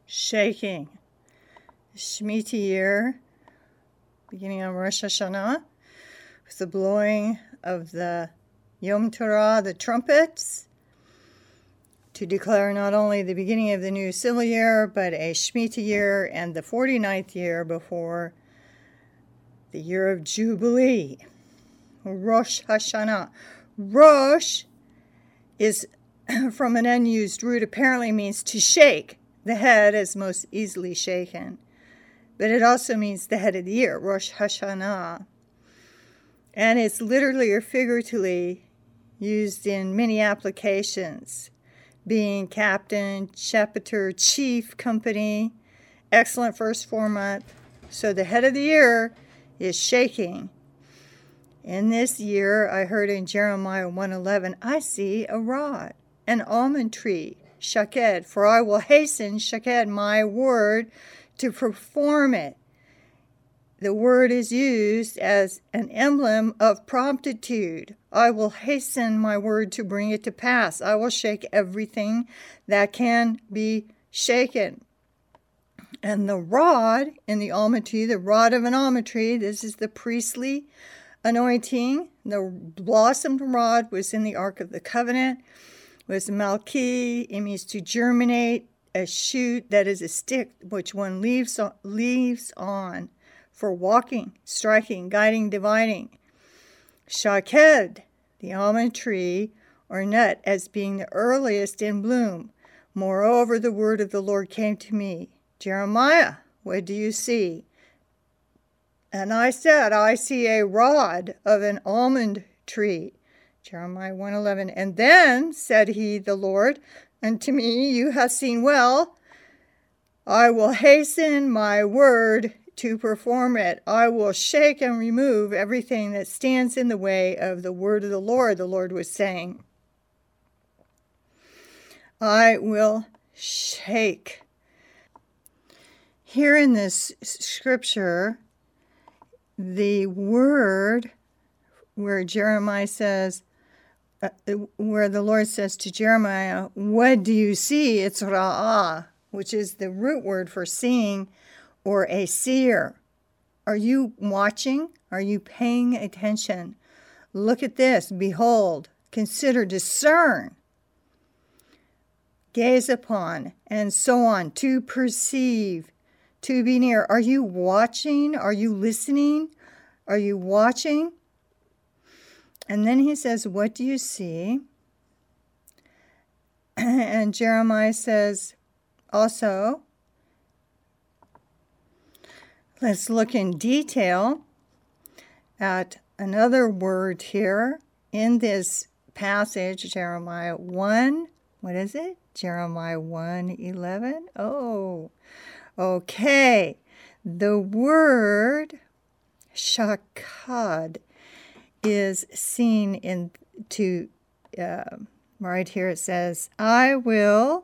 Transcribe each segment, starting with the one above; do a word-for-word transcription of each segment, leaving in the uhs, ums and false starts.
shaking. Shemitah year, beginning on Rosh Hashanah, with the blowing of the Yom Torah, the trumpets, to declare not only the beginning of the new civil year, but a Shemitah year and the forty-ninth year before the year of Jubilee. Rosh Hashanah. Rosh is from an unused root, apparently means to shake. The head is most easily shaken. But it also means the head of the year, Rosh Hashanah. And it's literally or figuratively used in many applications, being captain, shepherd, chief, company, excellent first four month. So the head of the year is shaking. In this year, I heard in Jeremiah one eleven, I see a rod, an almond tree, shaked, for I will hasten, shaked, my word, to perform it. The word is used as an emblem of promptitude. I will hasten my word to bring it to pass. I will shake everything that can be shaken. And the rod in the almond tree, the rod of an almond tree, this is the priestly anointing. The blossomed rod was in the Ark of the Covenant, was Malki. It means to germinate, a shoot that is a stick which one leaves on, leaves on for walking, striking, guiding, dividing. Shaked, the almond tree or nut, as being the earliest in bloom. Moreover, the word of the Lord came to me. Jeremiah, what do you see? And I said, I see a rod of an almond tree. Jeremiah one eleven. And then said he, the Lord, unto me, you have seen well. I will hasten my word to perform it. I will shake and remove everything that stands in the way of the word of the Lord, the Lord was saying. I will shake. Here in this scripture, the word where Jeremiah says, uh, where the Lord says to Jeremiah, what do you see? It's ra'ah, which is the root word for seeing or a seer. Are you watching? Are you paying attention? Look at this. Behold, consider, discern, gaze upon, and so on. To perceive, to be near. Are you watching? Are you listening? Are you watching? And then he says, what do you see? And Jeremiah says also, let's look in detail at another word here in this passage, Jeremiah one. What is it? Jeremiah one eleven. Oh, okay. The word shakad is seen in to uh, right here. It says, I will.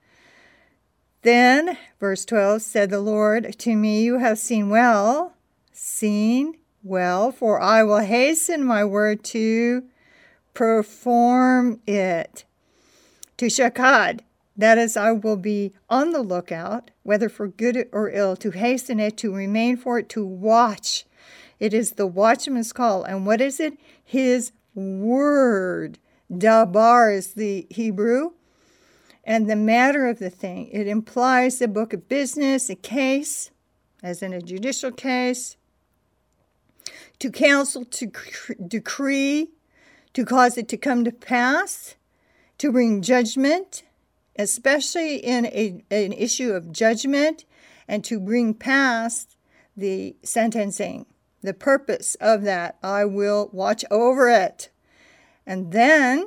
Then, verse twelve, said the Lord to me, you have seen well, seen well, for I will hasten my word to perform it. To shakad, that is, I will be on the lookout, whether for good or ill, to hasten it, to remain for it, to watch. It is the watchman's call. And what is it? His word. Dabar is the Hebrew. And the matter of the thing. It implies the book of business, a case, as in a judicial case. To counsel, to decree, to cause it to come to pass, to bring judgment, especially in a, an issue of judgment, and to bring past the sentencing. The purpose of that, I will watch over it. And then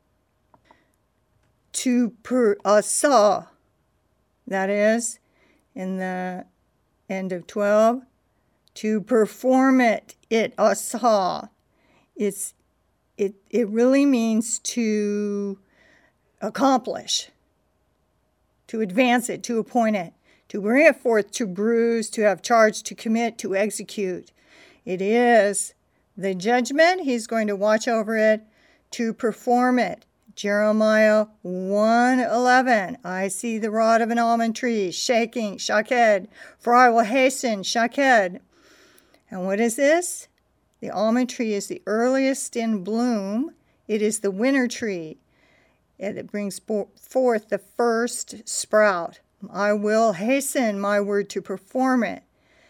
to per asa, that is, in the end of twelve, to perform it, it asa. It's it it really means to accomplish, to advance it, to appoint it, to bring it forth, to bruise, to have charge, to commit, to execute. It is the judgment. He's going to watch over it to perform it. Jeremiah one eleven. I see the rod of an almond tree shaking, shaked, for I will hasten, shaked. And what is this? The almond tree is the earliest in bloom. It is the winter tree. It brings forth the first sprout. I will hasten my word to perform it.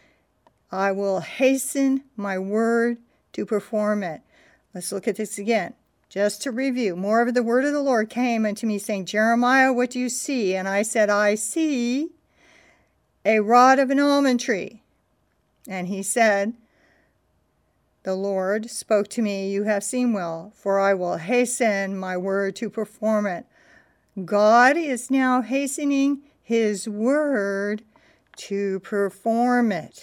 I will hasten my word to perform it. Let's look at this again. Just to review, more of the word of the Lord came unto me, saying, Jeremiah, what do you see? And I said, I see a rod of an almond tree. And he said, the Lord spoke to me, you have seen well, for I will hasten my word to perform it. God is now hastening his word to perform it.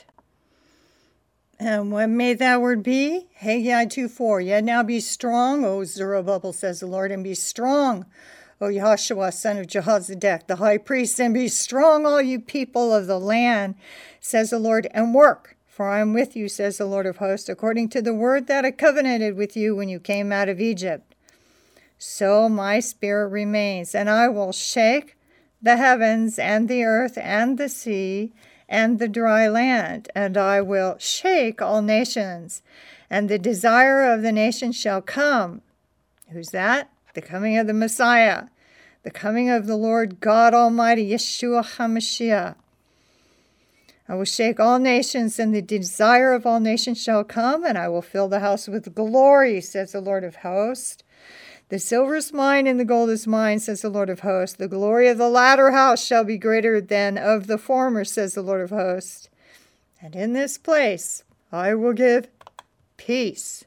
And what may that word be? Haggai two four. Yet now be strong, O Zerubbabel, says the Lord, and be strong, O Yahushua, son of Jehozadak, the high priest, and be strong, all you people of the land, says the Lord, and work, for I am with you, says the Lord of hosts, according to the word that I covenanted with you when you came out of Egypt. So my spirit remains, and I will shake the heavens and the earth and the sea and the dry land, and I will shake all nations, and the desire of the nations shall come. Who's that? The coming of the Messiah, the coming of the Lord God Almighty, Yeshua HaMashiach. I will shake all nations, and the desire of all nations shall come, and I will fill the house with glory, says the Lord of hosts. The silver is mine and the gold is mine, says the Lord of hosts. The glory of the latter house shall be greater than of the former, says the Lord of hosts. And in this place I will give peace.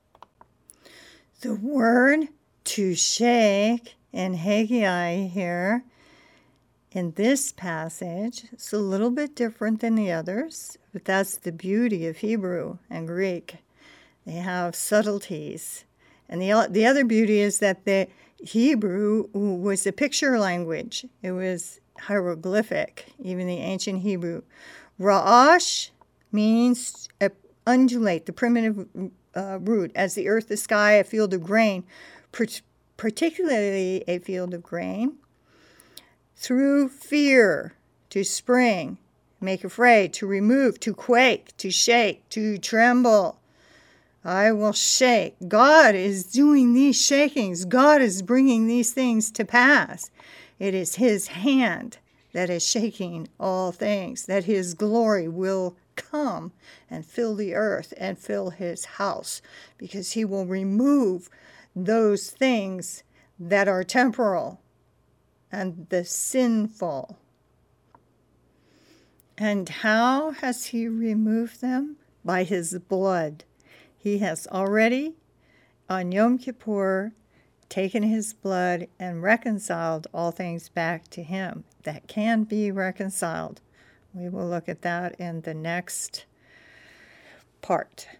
The word to shake in Haggai here, in this passage, it's a little bit different than the others, but that's the beauty of Hebrew and Greek. They have subtleties. And the, the other beauty is that the Hebrew was a picture language. It was hieroglyphic, even the ancient Hebrew. Ra'ash means uh, undulate, the primitive uh, root, as the earth, the sky, a field of grain, particularly a field of grain. Through fear, to spring, make afraid, to remove, to quake, to shake, to tremble. I will shake. God is doing these shakings. God is bringing these things to pass. It is his hand that is shaking all things, that his glory will come and fill the earth and fill his house, because he will remove those things that are temporal and the sinful. And how has he removed them? By his blood. He has already, on Yom Kippur, taken his blood and reconciled all things back to him that can be reconciled. We will look at that in the next part.